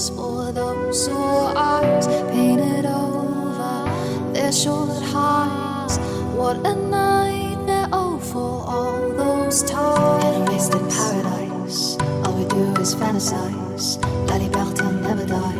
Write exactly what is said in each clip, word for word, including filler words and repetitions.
tears for those sore eyes painted over their short highs. What a nightmare, oh, for all those times. In a wasted paradise, all we do is fantasize. La liberté never dies.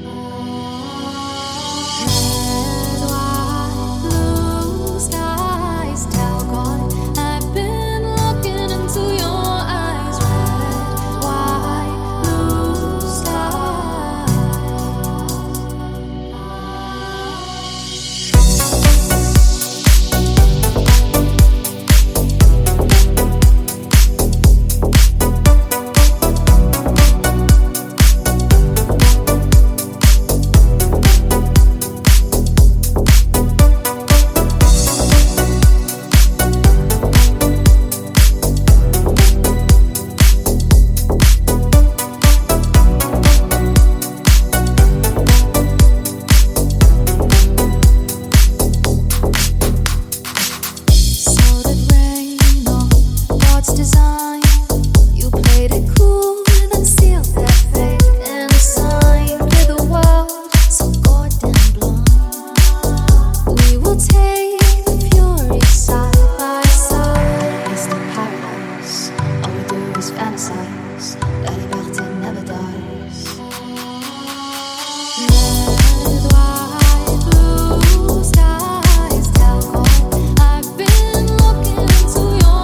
Design. You played it cool and sealed their fate in a sign with the world so goddamn blind. We will take the fury side by side. It's the paradise, all we do is fantasize. La liberté never dies. Red, white, blue skies, tell God I've been looking into your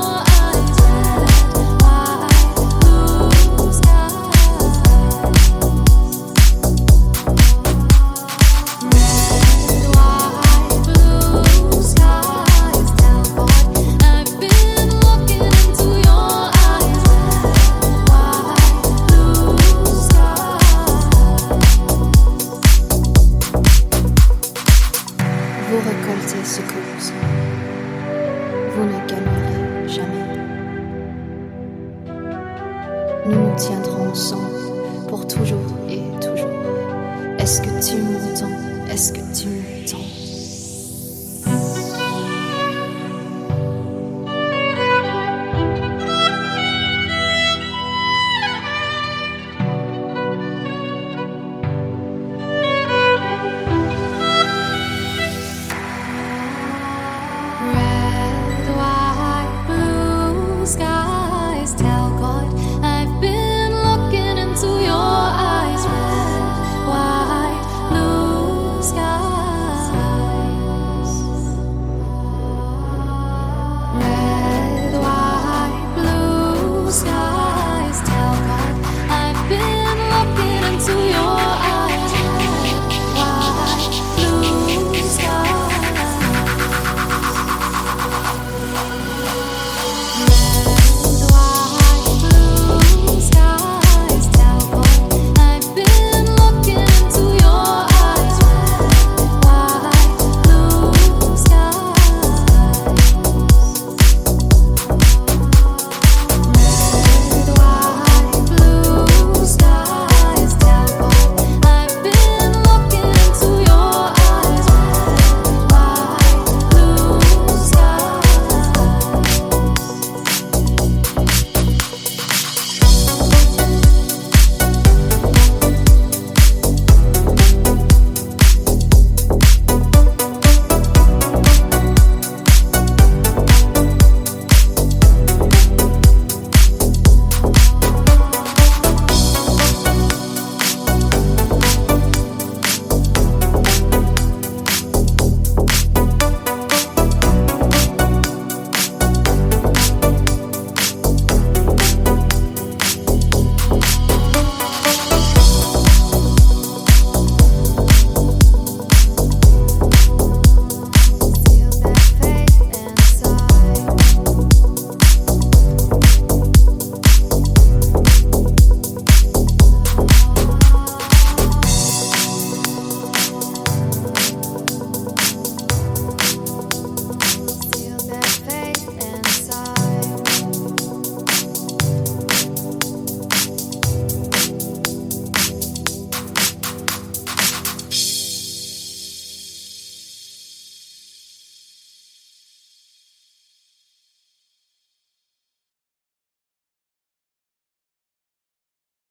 vous récoltez ce que vous semez. Vous ne gagnerez jamais. Nous nous tiendrons ensemble pour toujours et toujours. Est-ce que tu m'entends? Est-ce que tu m'entends?